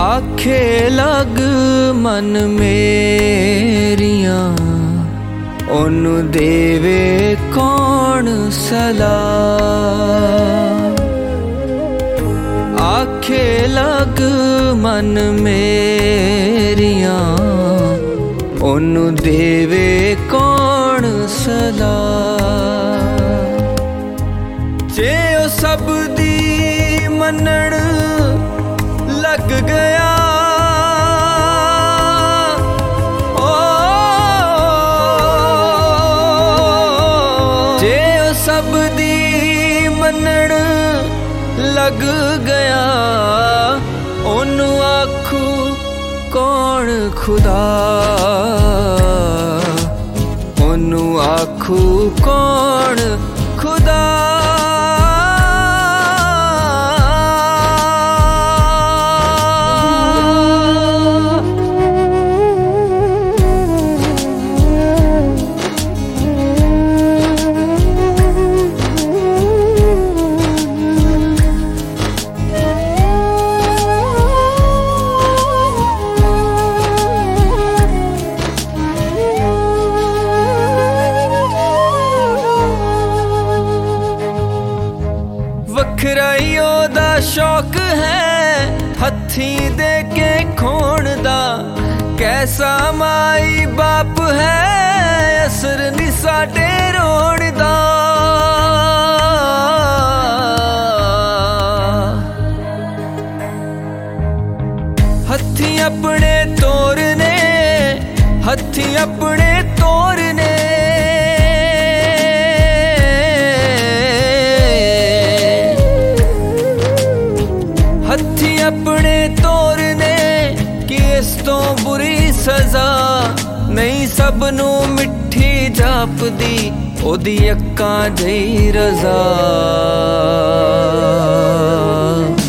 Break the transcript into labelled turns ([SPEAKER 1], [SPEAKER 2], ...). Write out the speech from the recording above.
[SPEAKER 1] आखे लग मन मेरिया ओनू देवे कौन सलाह। आखे लग मन मेरिया ओनू देवे कौन सलाह। जे ओ सब दी मनण लग गया ओ, जे ओ सब दी मनण लग गया ओनू आखू कौन खुदा। ओनू आखू कौन खुदा। वखराई ओदा शौक है हथी दे के खोण दा। कैसा माई बाप है असर नी साडे रोण दा। हथी अपने तोरने हथी अपने तोरने हथी अपने तोरने कि इस तो बुरी सजा नहीं। सबनू मिठी जापदी ओदी अक्कां जही रज़ा।